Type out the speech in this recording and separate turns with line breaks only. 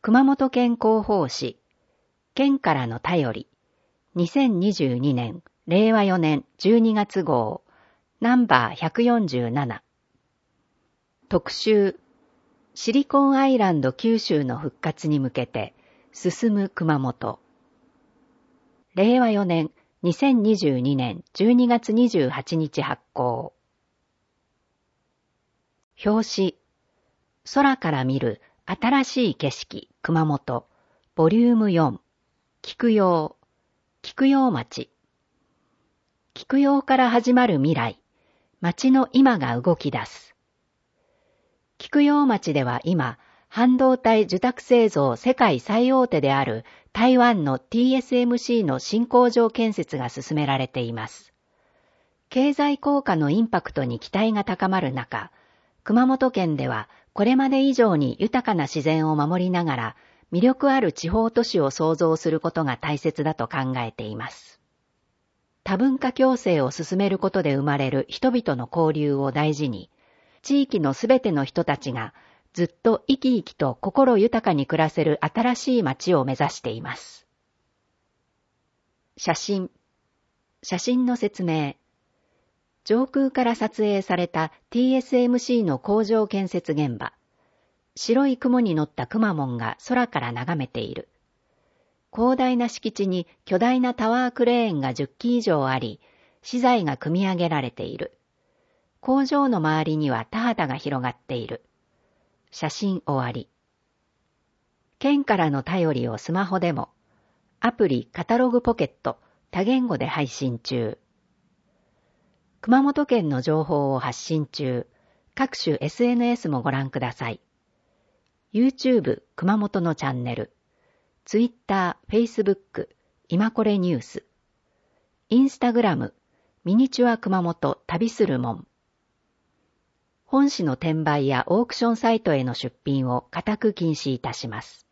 熊本県広報誌、県からの便り、2022年、令和4年12月号、ナンバー147。特集、シリコンアイランド九州の復活に向けて、進む熊本。令和4年、2022年12月28日発行。表紙、空から見る新しい景色熊本、ボリューム4、菊陽町。菊陽から始まる未来、町の今が動き出す。菊陽町では今、半導体受託製造世界最大手である台湾の TSMC の新工場建設が進められています。経済効果のインパクトに期待が高まる中、熊本県ではこれまで以上に豊かな自然を守りながら魅力ある地方都市を創造することが大切だと考えています。多文化共生を進めることで生まれる人々の交流を大事に、地域のすべての人たちがずっと生き生きと心豊かに暮らせる新しい街を目指しています。写真の説明。上空から撮影された TSMC の工場建設現場。白い雲に乗ったくまモンが空から眺めている。広大な敷地に巨大なタワークレーンが10基以上あり、資材が組み上げられている。工場の周りには田畑が広がっている。写真終わり。県からの便りをスマホでも、アプリカタログポケット多言語で配信中。熊本県の情報を発信中。各種 SNS もご覧ください。YouTube 熊本のチャンネル。Twitter、Facebook、今これニュース。Instagram、ミニチュア熊本旅するもん。本誌の転売やオークションサイトへの出品を固く禁止いたします。